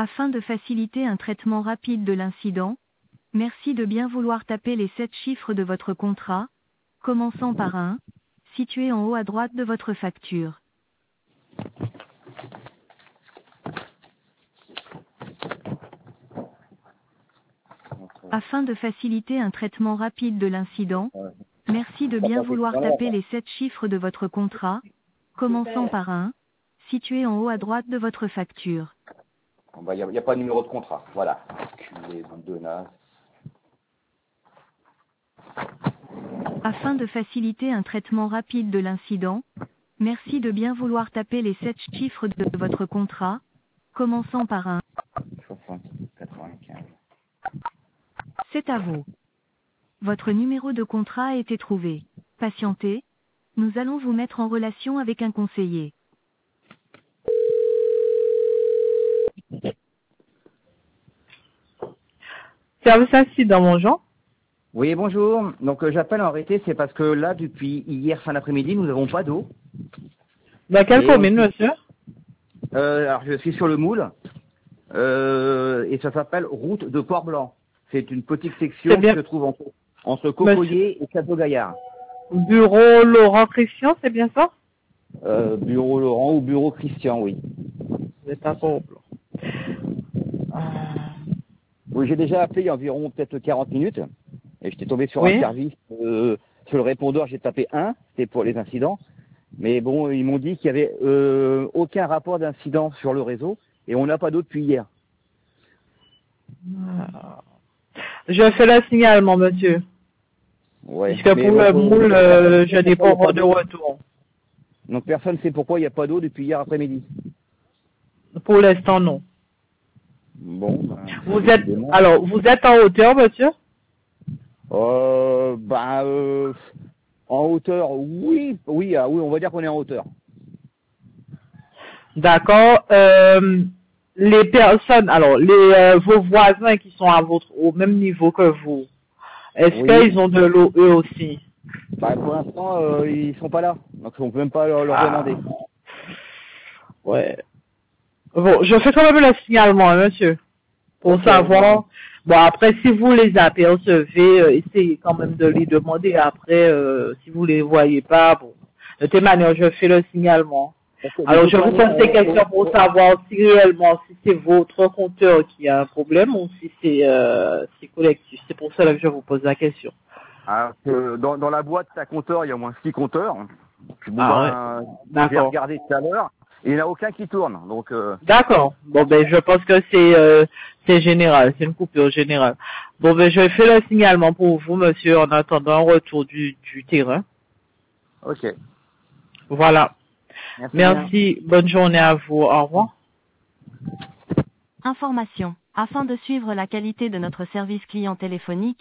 Afin de faciliter un traitement rapide de l'incident, merci de bien vouloir taper les 7 chiffres de votre contrat, commençant par un, situé en haut à droite de votre facture. Afin de faciliter un traitement rapide de l'incident, merci de bien vouloir taper les 7 chiffres de votre contrat, commençant par un, situé en haut à droite de votre facture. Il n'y a pas de numéro de contrat. Voilà. Culé, bande de naze. Afin de faciliter un traitement rapide de l'incident, merci de bien vouloir taper les 7 chiffres de votre contrat, commençant par un. 60, 95. C'est à vous. Votre numéro de contrat a été trouvé. Patientez. Nous allons vous mettre en relation avec un conseiller. Service incident, bonjour. Oui, bonjour. Donc j'appelle en réalité, c'est parce que là, depuis hier fin d'après-midi, nous n'avons pas d'eau. Dans quelle commune, monsieur? Alors je suis sur le Moule, et ça s'appelle Route de Port-Blanc. C'est une petite section qui se trouve entre Cocoyer et Château-Gaillard. Bureau Laurent Christian, c'est bien ça? Bureau Laurent ou bureau Christian, oui. Vous êtes à Port-Blanc. Oui, j'ai déjà appelé il y a environ peut-être 40 minutes, et j'étais tombé sur un service, sur le répondeur, j'ai tapé 1, c'était pour les incidents, mais bon, ils m'ont dit qu'il n'y avait aucun rapport d'incident sur le réseau, et on n'a pas d'eau depuis hier. Je fais le signalement, monsieur. Ouais, puisque pour le Moule, je n'ai pas de retour. Donc personne ne sait pourquoi il n'y a pas d'eau depuis hier après-midi. Pour l'instant, non. Bon. Vous êtes en hauteur, monsieur? En hauteur, oui, on va dire qu'on est en hauteur. D'accord. Les personnes, vos voisins qui sont au même niveau que vous, est-ce qu'ils ont de l'eau eux aussi? Pour l'instant, ils sont pas là, donc on peut même pas leur demander. Ouais. Bon, je fais quand même le signalement, hein, monsieur, pour savoir. Bon, après, si vous les apercevez, essayez quand même de les demander. Après, si vous les voyez pas, bon, de toute manière, je fais le signalement. Alors, je vous pose ces questions pour savoir si réellement, si c'est votre compteur qui a un problème ou si c'est collectif. C'est pour cela que je vous pose la question. Alors, dans la boîte à compteur, il y a au moins 6 compteurs. J'ai regardé tout à l'heure. Et il n'y en a aucun qui tourne. Donc. D'accord. Bon, ben, je pense que c'est général. C'est une coupure générale. Bon, ben, je fais le signalement pour vous, monsieur, en attendant un retour du terrain. Ok. Voilà. Merci. Bonne journée à vous. Au revoir. Information. Afin de suivre la qualité de notre service client téléphonique,